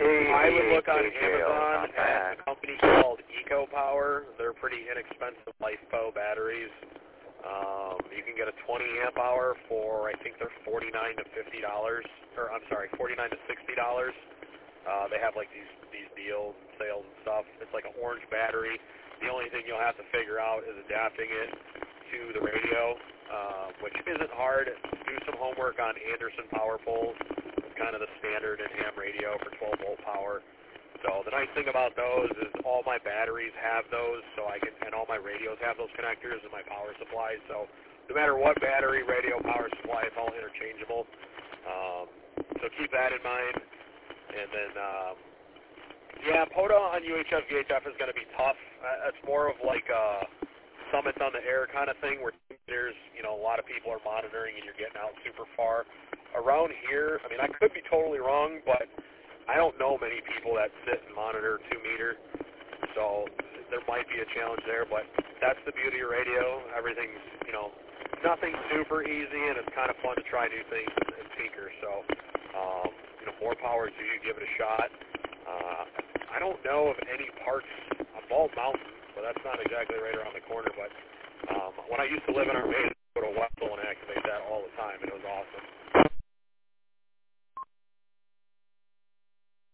I would look on Amazon at a company called EcoPower. They're pretty inexpensive LiFePO batteries. You can get a 20 amp hour for, I think they're $49 to $50, or I'm sorry, $49 to $60. They have like these deals and sales and stuff. It's like an orange battery. The only thing you'll have to figure out is adapting it to the radio, which isn't hard. Do some homework on Anderson power poles. It's kind of the standard in ham radio for 12 volt power. So the nice thing about those is all my batteries have those, and all my radios have those connectors in my power supply. So no matter what battery, radio, power supply, it's all interchangeable. So keep that in mind. And then, POTA on UHF VHF is going to be tough. It's more of like a summits on the air kind of thing where there's, a lot of people are monitoring and you're getting out super far. Around here, I mean, I could be totally wrong, but I don't know many people that sit and monitor 2 meter, so there might be a challenge there, but that's the beauty of radio. Everything's, nothing super easy, and it's kind of fun to try new things and tinker, so, more power to you, give it a shot. I don't know of any parts on Bald Mountain, so that's not exactly right around the corner, but when I used to live in Armada, I would go to Wetzel and activate that all the time, and it was awesome.